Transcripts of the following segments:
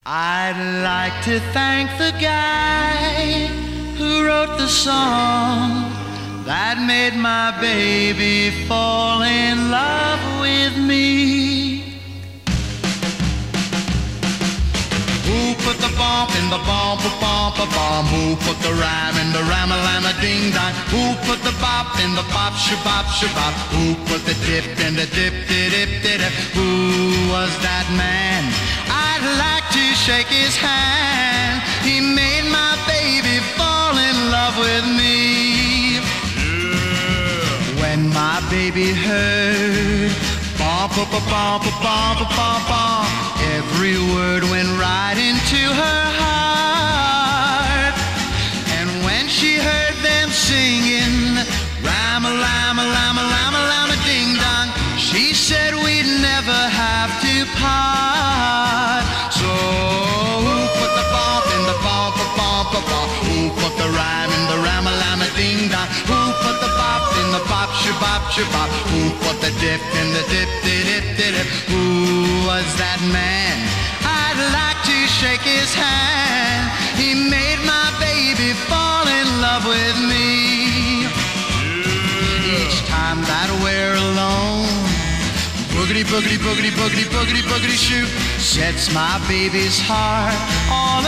I'd like to thank the guy who wrote the song that made my baby fall in love with me. Who put the bump in the bump, bump? Who put the rhyme in the rama-lama ding-dong? Who put the bop in the bop, shabop, shabop? Who put the dip in the dip-de-dip-de-dip? Who was that man? I'd like to shake his hand. He made my baby fall in love with me. Yeah. When my baby heard bump, bump, bump, bump, bump, every word went right into her heart. And when she heard them singing Ram-a-llama, llama, llama, llama, ding-dong, she said we'd never have to part. So who put the bump in the bump, bump, bump? Who put the rhyme in the Ram-a-llama, ding-dong? Who put the bop in the bop, shabop, shabop? Who put the dip in the dip-de-dip-de-dip? Who was that man? I'd like to shake his hand. He made my baby fall in love with me. Yeah. Each time that we're alone, boogity, boogity, boogity, boogity, boogity, boogity, shoot, sets my baby's heart all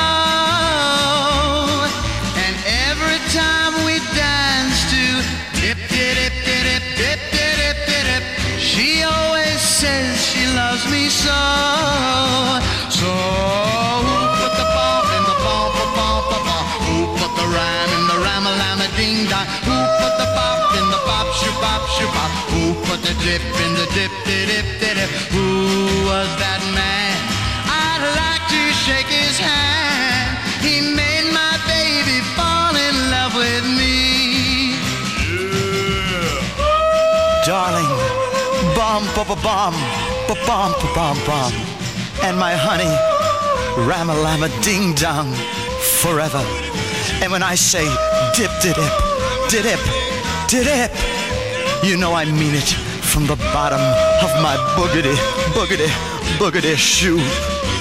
aglow. And every time we dance to dip, dip, dip, dip, dip, dip, she always says she loves me so. So who put the bump in the bump, bump, bump? Who put the rhyme in the rama-lama, ding-dong? Who put the bop in the bop, shabop, shabop? Who put the dip in the dip-de-dip-de-dip? Who was that man? I'd like to shake his hand. He made my baby fall in love with me. Yeah. Darling, bum, ba-ba-bum, ba-bum, ba-bum, bum. And my honey, ram-a-lama, ding-dong, forever. And when I say dip-de-dip, dip, dip, you know I mean it from the bottom of my boogity, boogity, boogity shoe.